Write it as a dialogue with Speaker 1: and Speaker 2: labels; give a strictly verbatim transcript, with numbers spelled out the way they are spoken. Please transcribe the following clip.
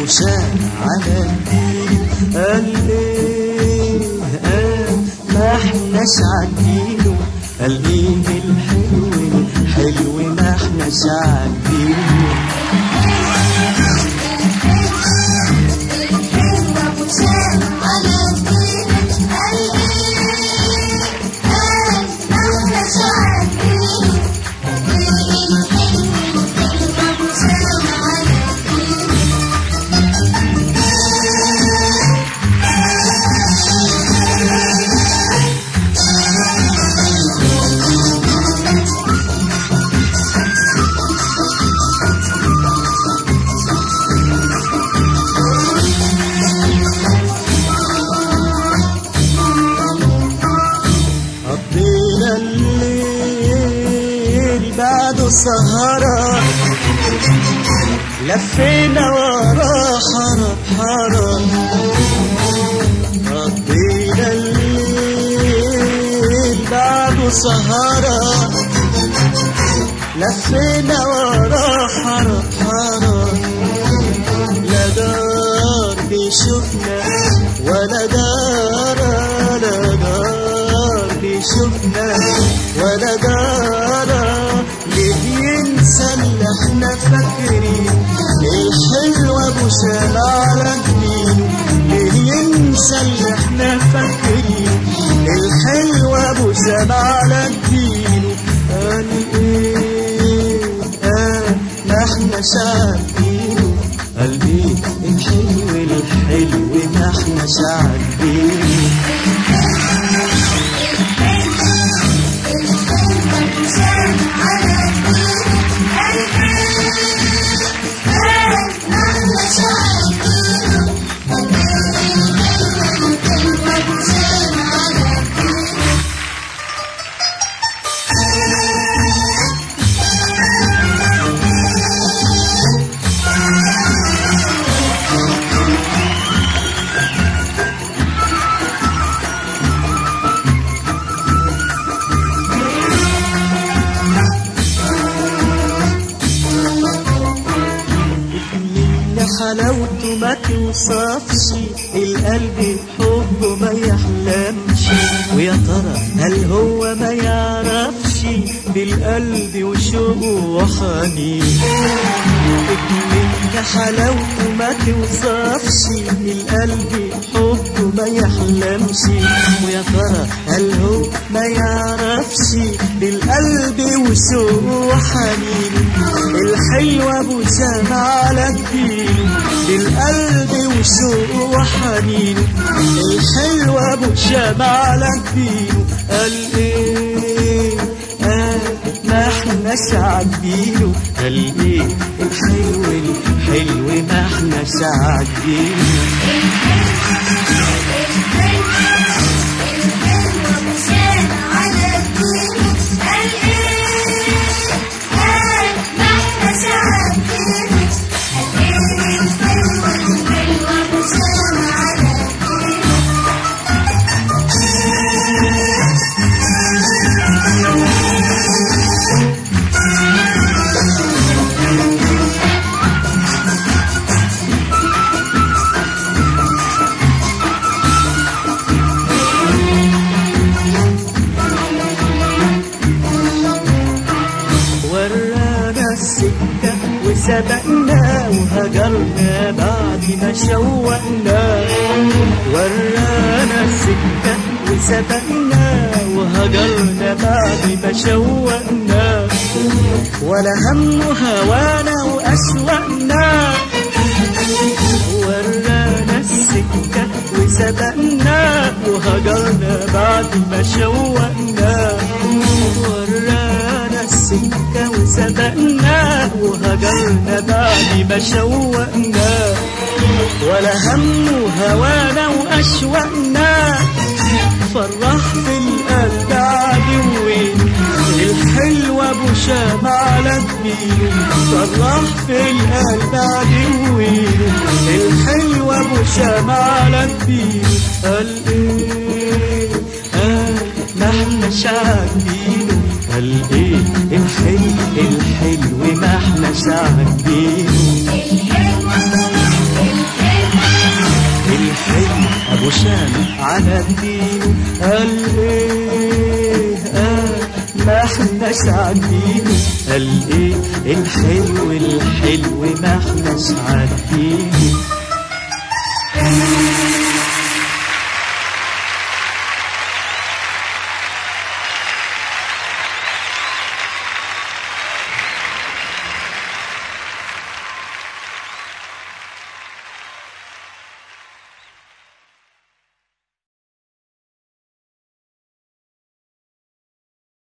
Speaker 1: وشان على الدين. قال ايه قال ما احناش عاجبينه، قال ايه الحلو الحلو ما احناش عاجبينه. قضينا الليل بعده سهرة، لفينا ورا حرب حرب. قضينا الليل بعده سهرة، لفينا ورا حرب حرب. لا دار بيشوفنا ولا دار، لا دار بيشوفنا ولا دارا. ليه ينسى اللي احنا فاكرين الحلو ابو شال على جبينه؟ ليه ينسى اللي احنا فاكرين الحلو ابو شال على جبينه؟ قال ايه قال ما احنا عارفينه، قال ايه الحلو الحلو ما احنا عارفينه. حلاوته ما توصفش، القلب بحبه ما يحلمش. ويا ترى هل هو ما يعرفش بالقلب وشوقه وحنين؟ ابنك حلاوته ما توصفش، القلب بحبه ما يحلمش. ويا ترى هل هو ما يعرفش بالقلب وشوقه وحنين؟ الحلو ابو شام على جبينه بالقلب وشوقه وحنين. الحلو ابو شام على جبينه قال ايه قال ما احناش عاجبينه. قال ايه الحلو الحلو ما احناش عاجبينه. سبقنا وهجرنا بعد ما شوقنا، ورانا السكة وسبقنا وهجرنا بعد ما شوقنا. ولا هم هوانا وأشوقنا، ورانا السكة وسبقنا وهجرنا بعد ما شوقنا. ورانا السكة وسبقنا وهجرنا بعد ما شوقنا. ولا هم هوانا وأشوقنا، فرح في القلب عدوين الحلو ابو شام على جبينه. فرح في القلب عدوين الحلو ابو شام على جبينه. قال ايه قال ما احناش عاجبينه. قال ايه الحلو الحلو ما احناش عاجبينه. علشان على الدين. قال ايه آه ما احناش عارفين. قال ايه الحلو الحلو ما احناش عارفين.